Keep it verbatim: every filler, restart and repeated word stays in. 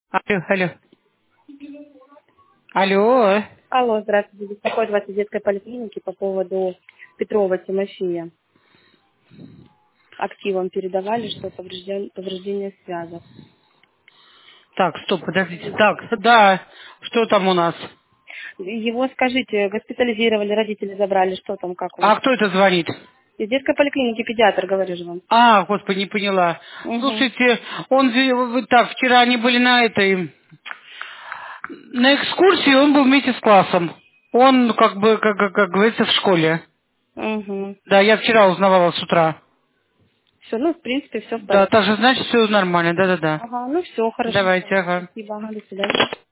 Алло, алло. Алло. Алло, здравствуйте. Беспокоит вас из детской поликлиники по поводу Петрова Тимофея. Активом передавали, что поврежден, повреждение связок. Так, стоп, подождите. Так, да, что там у нас? Его, скажите, госпитализировали, родители забрали, что там, как он? А кто это звонит? Из детской поликлиники педиатр, говорю же вам. А, господи, не поняла. Угу. Слушайте, он, же- вы так, вчера они были на этой, на экскурсии, он был вместе с классом. Он, как бы, как, как, как говорится, в школе. Угу. Да, я вчера узнавала с утра. Все, ну, в принципе, все в Да, порядке. так же, значит, все нормально, да-да-да. Ага, ну все, хорошо. Давайте, ага. Спасибо, ага, до свидания.